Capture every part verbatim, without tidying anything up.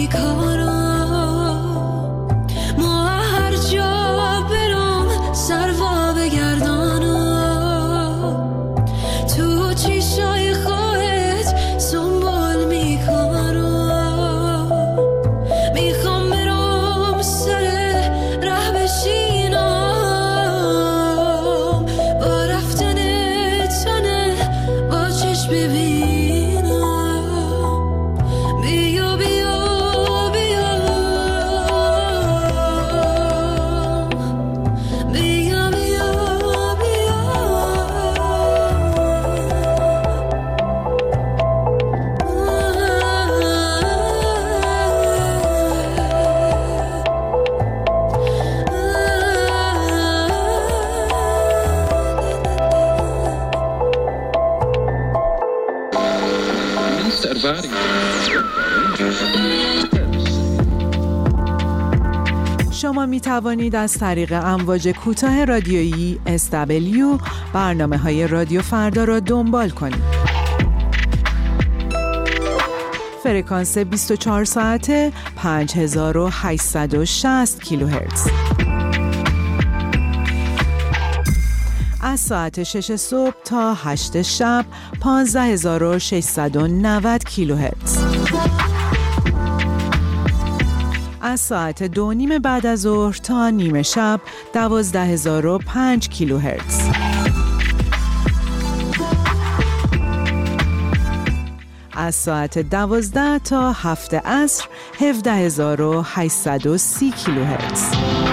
شما می توانید از طریق امواج کوتاه رادیویی اس دبلیو برنامه های رادیو فردا را دنبال کنید. فرکانس بیست و چهار ساعته پنج هزار و هشتصد و شصت کیلوهرتز. از ساعت شش صبح تا هشت شب پانزده هزار و ششصد و نود کیلوهرتز. از ساعت دو نیم بعد از ظهر تا نیمه شب دوازده هزار و پنج کیلوهرتز. از ساعت دوازده تا هفت عصر هفده هزار و هشتصد و سی کیلوهرتز.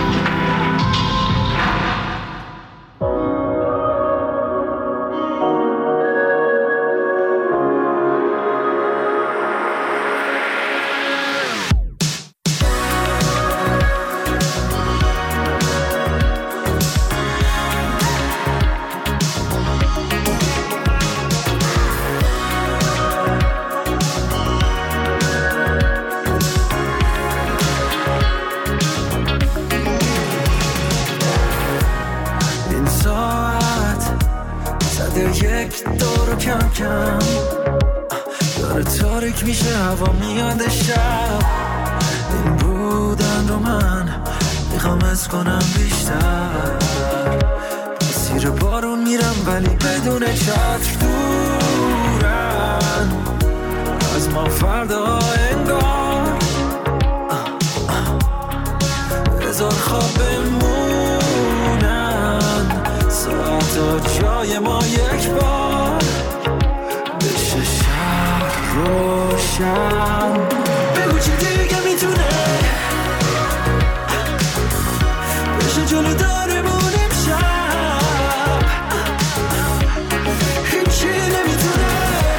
یک دور کم کم داره تاریک میشه، هوا میاد شب. این بودن رو من میخوام از کنم بیشتر. مسیر بارون میرم ولی بدون چتر، دورن از ما فردا انگار. هزار خواب بمونن ساعتا جای ما یک بار بشه شهر روشن. بگو چی دیگه میتونه بشه جلو دارمون امشب. هیچی نمیتونه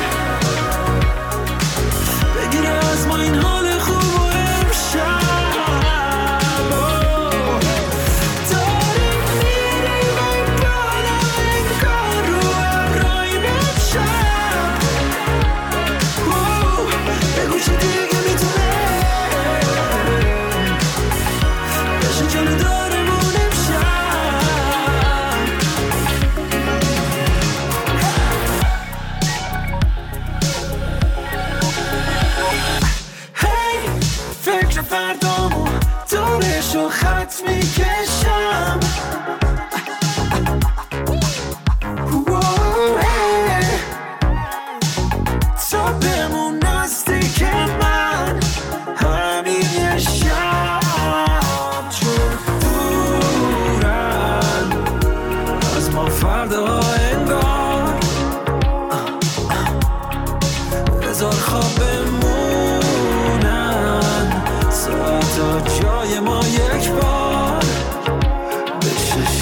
بگیره از ما این حال خوب و امشب. فردامو دورشو خط میکشم. تا بمون نزدیک من همین یه شب، چون دورن از ما فردا انگار. هزار خواب تا جای ما یک بار بشه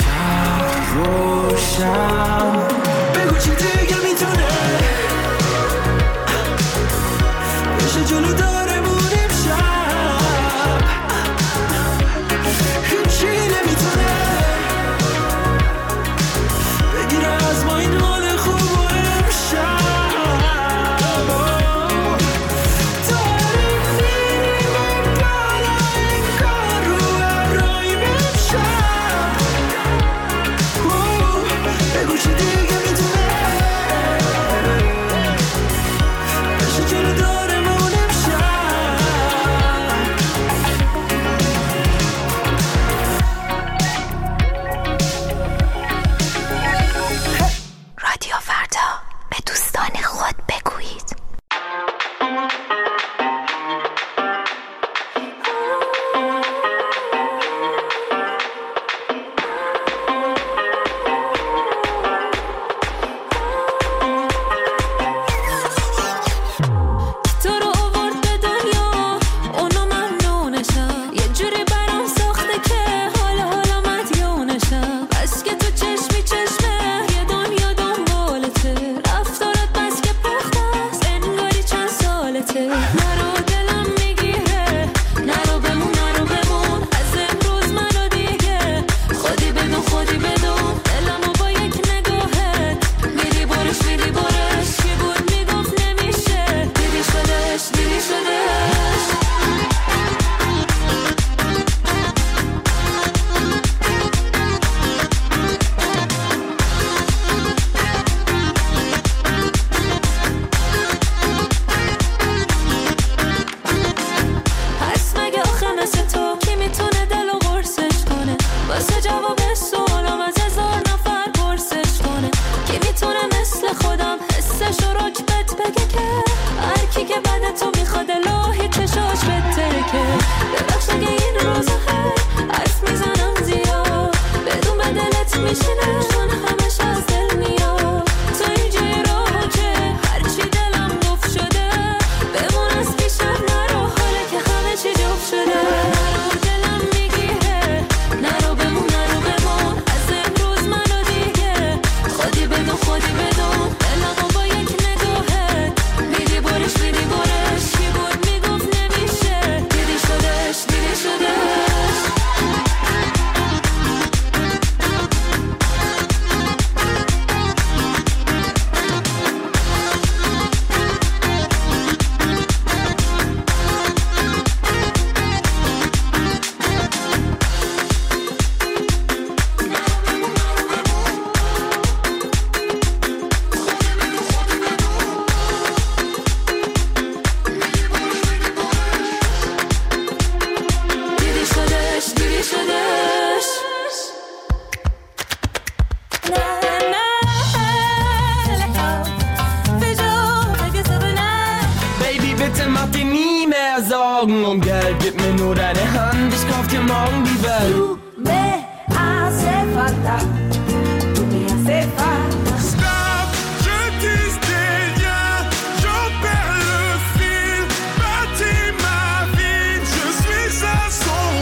Augen und Geld, gib mir nur deine Hand, ich kauf dir morgen die Welt. Du me hace falta, tu me hace falta. Stop, je disais rien, j'en perds le fil, bâtis ma vie, je suis à son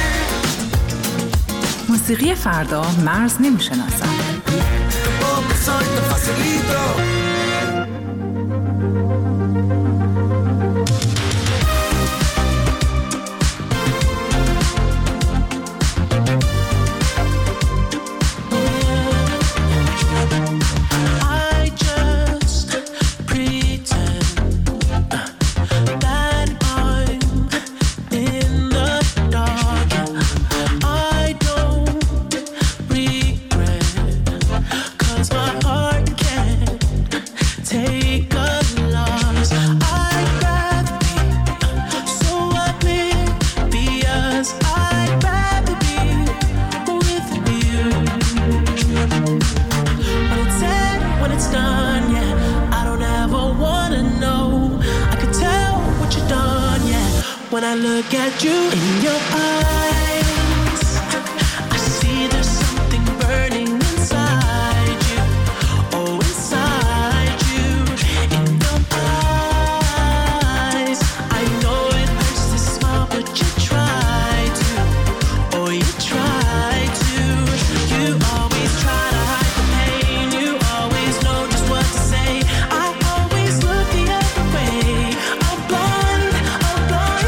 beat. موسیقی فردا مرز نمیشناسد. When I look at you in your eyes, I see there's something burning inside you. Oh, inside you, in your eyes. I know it hurts to smile, but you try to. Oh, you try to. You always try to hide the pain. You always know just what to say. I always look the other way. I'm blind, I'm blind.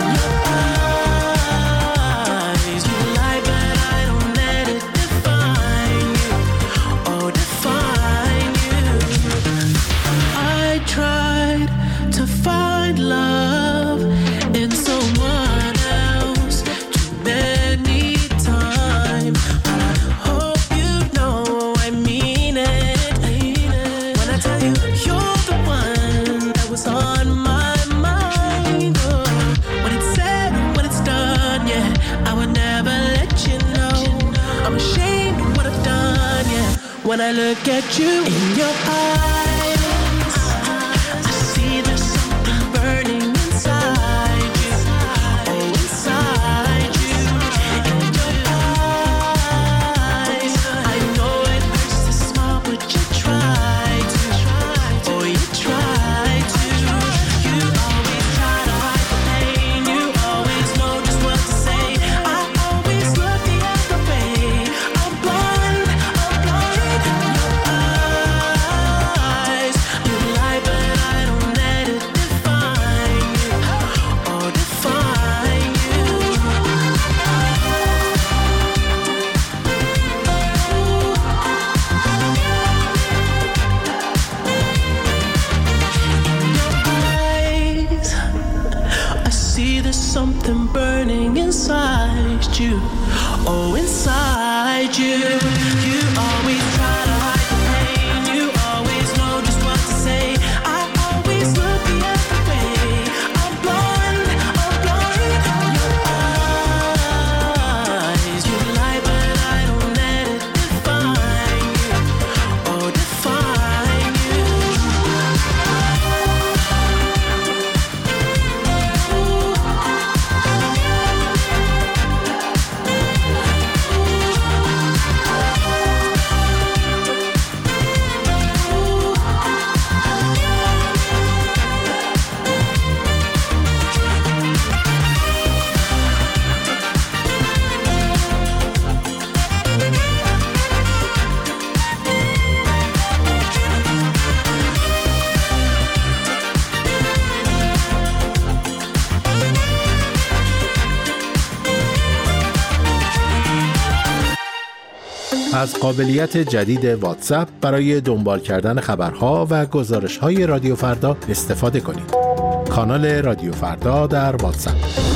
Love in someone else too many times. I hope you know I mean it, I mean it. When I tell you you're the one that was on my mind. Oh, when it's said and when it's done, yeah, I would never let you know. I'm ashamed of what I've done, yeah. When I look at you in your eyes, I see there's something burning inside you. Oh, inside you, in your eyes. I know it hurts to smile, but you try to. Oh, you try to. You always try to hide the pain. You always know just what to say. I always look the other way. I'm blind, I'm blind. In your eyes, you lie, but I don't let it define you. Oh, define you. In your eyes, I see there's something burning inside you. Oh, inside you. You always try to hide the pain. You always know just what to say. I always look the other way. I'm blind, I'm blind. In your eyes, you lie, but I don't let it define you. Oh, define you. از قابلیت جدید واتساپ برای دنبال کردن خبرها و گزارش‌های رادیو فردا استفاده کنید. کانال رادیو فردا در واتساپ.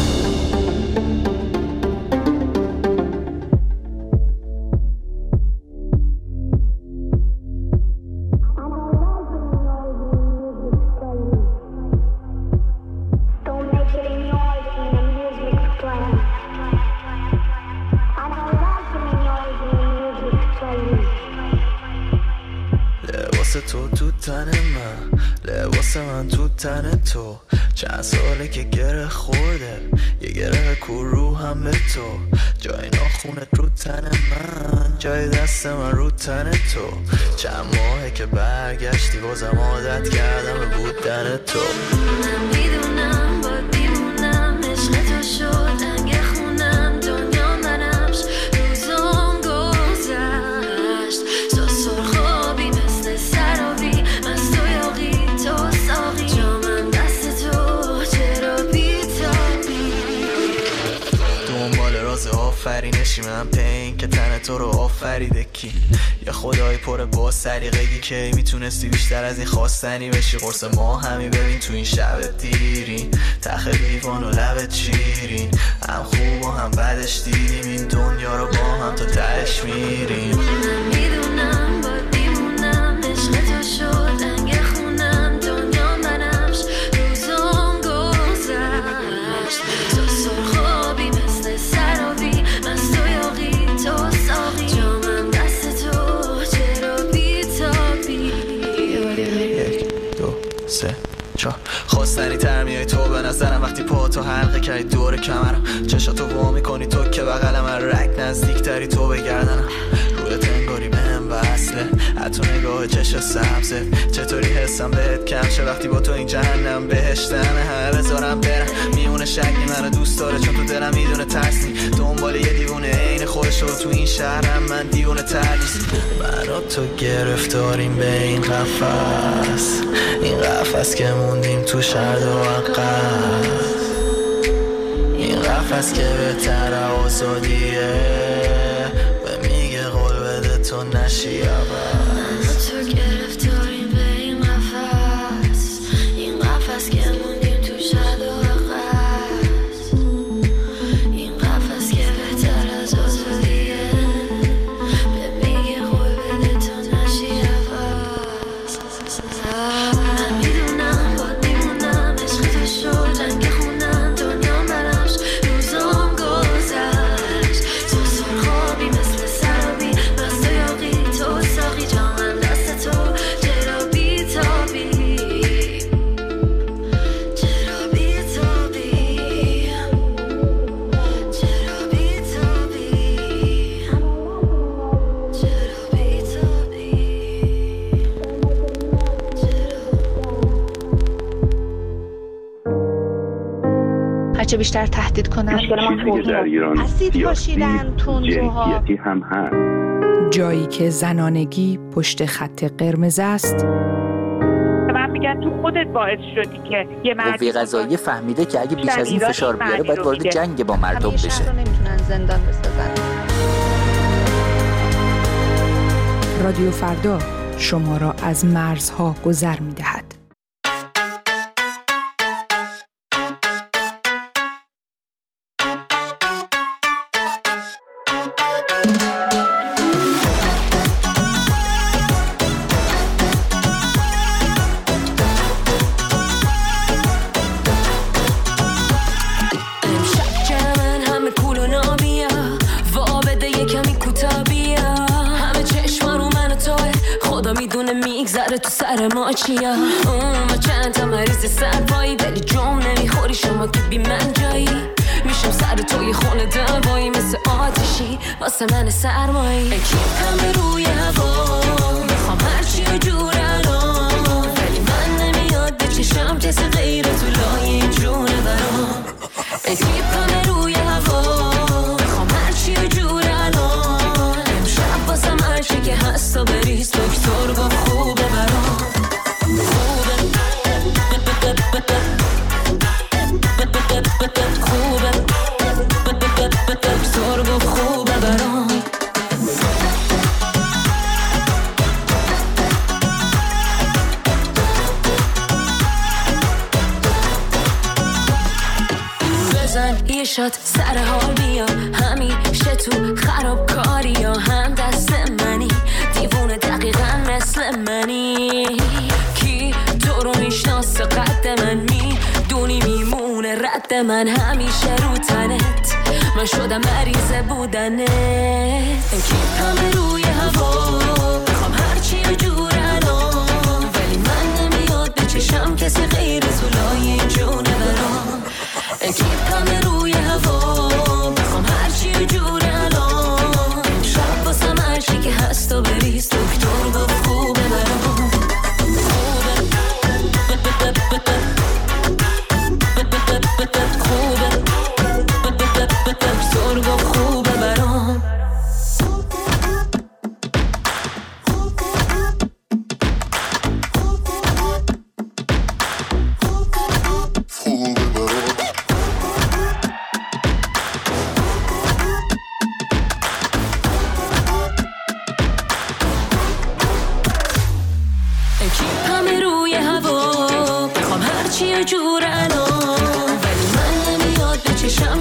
تو تو تن من، لباس من تو تن تو، چند ساله که گره خورده کو روحم به تو، جای ناخونت رو تن من، جای دست من رو تن تو. چند ماهه که برگشتی بازم عادت کردم به بودن تو. من میدونم باید میمونم، عشق تو شد رنگ خونم، دنیا منمش، روزم گذشت تو سرخابی مثل سرابی، از تو یاقی تو ساقی، جامم دست تو چرا بیتابی. دنبال راز آفرینشی من پین که تن تو رو آفریده کی، یه خدای پر با سلیقگی که میتونستی بیشتر از این خواستنی بشی. قرص ما همی ببین تو این شب دیرین، تخ لیوان و لبت شیرین، هم خوب و هم بدش دیدیم این دنیا رو با هم تا تهش میریم. من میدونم باید میمونم، عشق تو شد رنگ خونم، دنیا منمش، روزم گذشت تو سرخابی مثل سرابی، از تو یاقی تو ساقی، جامم دست تو چرا بیتابی. یک دو سه چهار خواستنی تر میای تو به نظرم وقتی پا تو حلقه کردی دور کمرم، چشاتو وا میکنی تو که بغل من، رک نزدیک تری تو بگردنم، رویت انگاری بهم وصله، حتی نگاه چش سبزت، چطوری حسم بهت کم شه وقتی با تو این جهنم بهشتمه. همه بذارم برم میونه شکلی منو دوست داره چون تو دلم میدونه ترس نی، دنبال یه دیوونه عین خودش رو تو این شهرم، من دیوونه تر نیست. من و تو گرفتاریم به این قفس، این قفس که موندیم تو شرد و عقب، این قفس که بهتر آزادیه، به میگه قول بده تو نشی عوض. تو گرفتاریم به این قفس، این قفس که موندیم تو شد و عقص، این قفس که بهتر از آزادیه، به میگه قول بده تو نشی عوض. من میدونم باید میمونم، عشق تو شد رنگ خونم، دنیا منمش، روزم گذشت تو سرخابی مثل سرابی، از تو یاقی تو ساقی، جامم دست تو چرا بیتابی، چرا بیتابی، چرا بیتابی، چرا بیتابی، هرچه بیشتر تهدید کنن چیزی که در ایران اسید پاشیدن تندروها، جنسیتی هم هست. جایی که زنانگی پشت خط قرمز است، من میگن تو خودت باعث شدی که یه مردی قوه قضاییه فهمیده که اگه بیش از این فشار بیاره باید وارد جنگ با مردم بشه. شهر رو نمیتونن زندان بسازن. رادیو فردا شما را از مرزها گذر می‌دهد. تو سر ما چیا اون و چند تا مریض سرپایی، ولی جام نمیخوری شما که بی من جایی، میشم سر توی خونه دوایی مثل آتشی واسه من سرمایی. اکیپم روی هوا میخوام هرچی و جور الان، ولی من نمیاد به چشم کسی غیر تو لای جونه برام. اکیپم روی هوا میخوام هرچی و جور الان، امشب واسم هرچی که هست و بریز، دکتر گفت خوبه برام، خوبه خوبه دکتر گفت خوبه برام. بزن یه شات سر حال بیا، همیشه تو خراب کاری یا هم دست منی، دیوونه دقیقا مثل منی، کی تو رو میشناسه قد من میدونی میمونه رد من، همیشه رو تنت من شدم مریض بودنت. کیپم روی هوا میخوام هرچی و جور الان، ولی من نمیاد به چشم کسی غیر تو لای جونه برام. کیپم روی هوا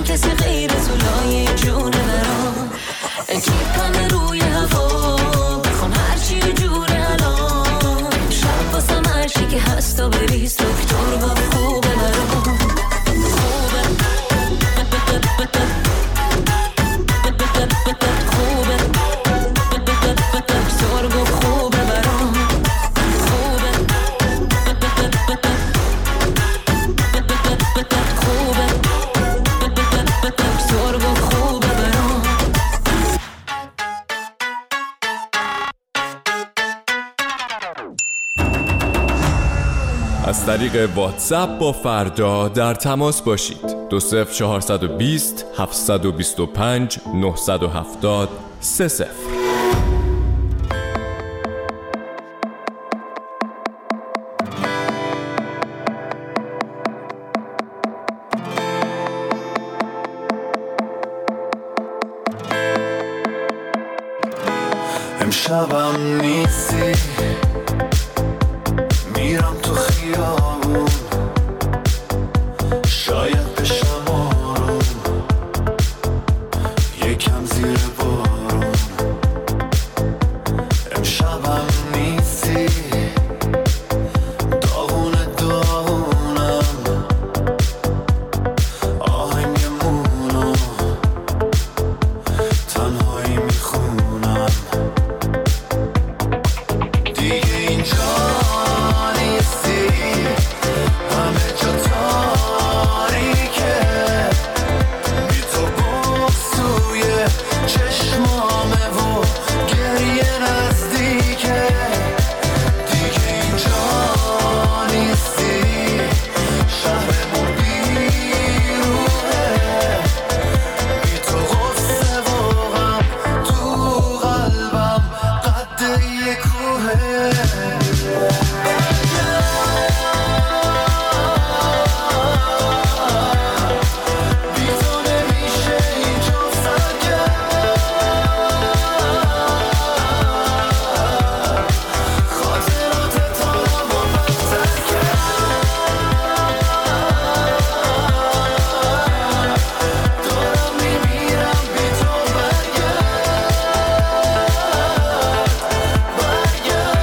ندارم کسی غیر تو لایه جونه برام اکیپم روی هوا بخوام هرچی جوره الان شب واسم هرچی که هست و بریز دکتر با خوبه برام خوبه خوبه دکتر با خوبه برام خوبه خوبه دکتر با خوبه برام. از طریق واتساپ با فردا در تماس باشید. دو صفر چهارصد و بیست هفتصد و بیست و پنج نهصد و هفتاد سه صفر. امشبم نیستی میرم تو خیابون شاید بشم آروم یکم زیر بارون امشبم نیستی داغون داغونم آهنگ مونو تنهایی میخونم دیگه اینجا نیستی همه جا تاریکه بی تو بغض توی چشمامه و گریه نزدیکه دیگه اینجا نیستی شهرمون بیروحه بی تو غصه و غم تو قلبم قد یه کوهه بی تو نمیشه اینجا سرگرد خاطرات تارم و بدتر کرد دارم میمیرم بی تو برگرد برگرد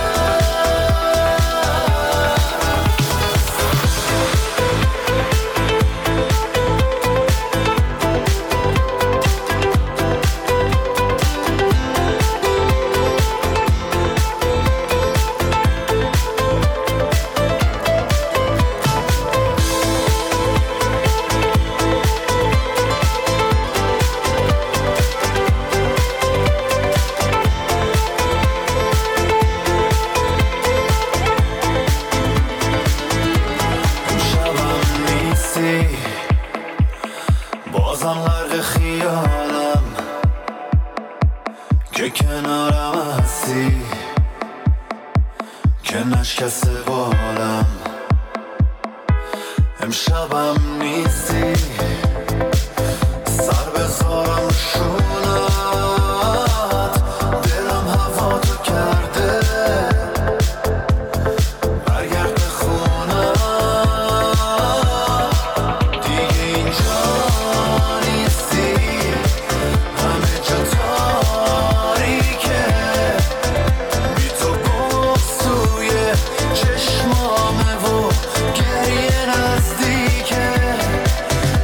امشبم نیستی بازم غرق خیالم که کنارم هستی که نشکسته بالم امشبم نیستی سر بذارم شونت دلم هوا تو کرده برگرد به خونم دیگه اینجا نیستی همه جا تاریکه بی تو بغض توی چشمامه و گریه نزدیکه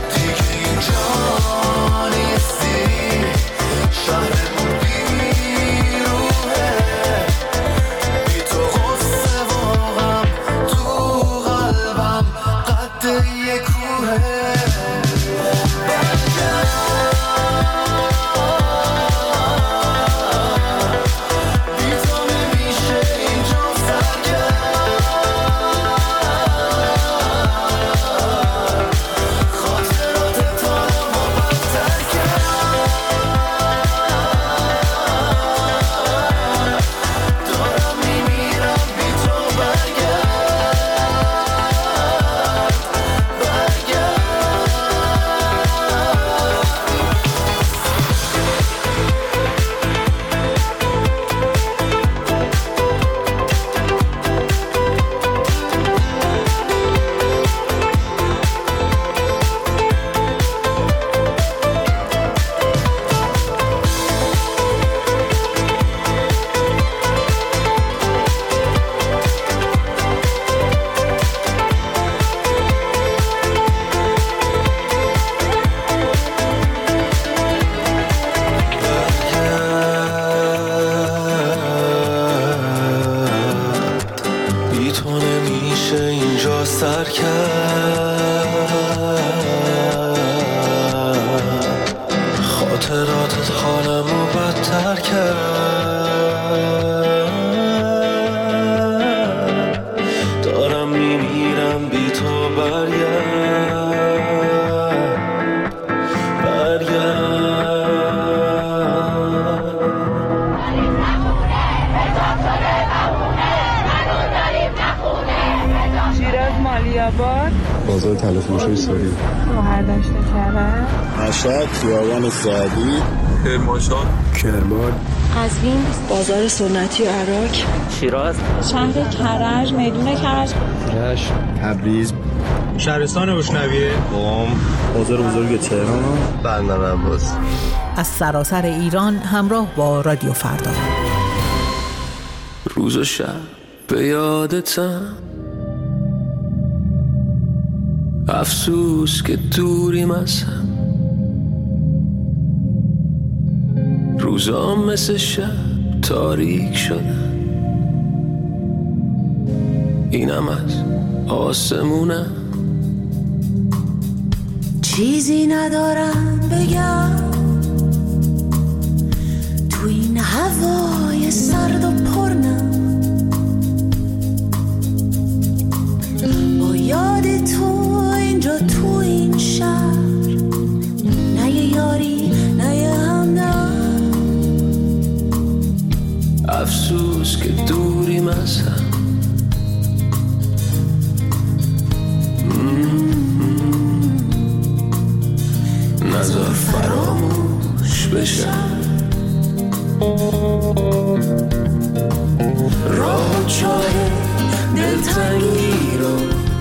مغازه تلفروشی ساری. بهرداشت کرد. مشهد خیابان سعدی. کرمانشاه. کرمان. قزوین، بازار سنتی و عراق. شیراز. شهر کرج، میدون کرج. رشت. تبریز. شهرستان بوشنویه. قم. بازار بزرگ تهران. بندر عباس. از سراسر ایران همراه با رادیو فردا. روز و شب به یادتم، افسوس که دوریم از هم، روزام مثل شب تاریک شدن، اینم از آسمونم. چیزی ندارم بگم تو این هوای سرد و پرنم، با یاد تو اینجا تو این شهر، نه یه یاری نه یه همدم، افسوس که دوریم از هم. نذار فراموش بشم راه و چاه دلتنگی رو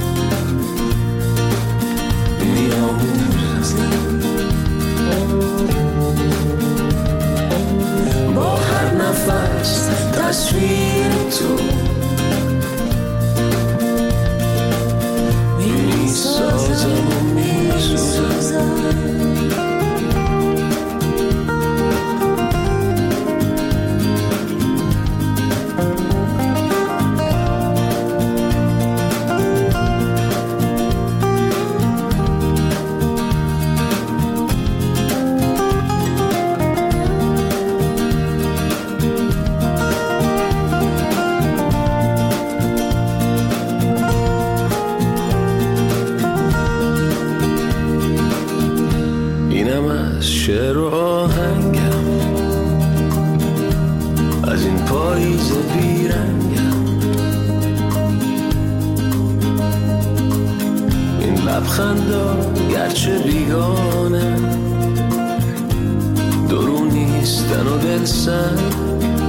میاموزم، با هر نفس تصویر تو میسازم و میسوزم. شعر و آهنگم از این پاییز بیرنگم، این لبخندا گرچه بیگانه درون نیستن و دل سنگ،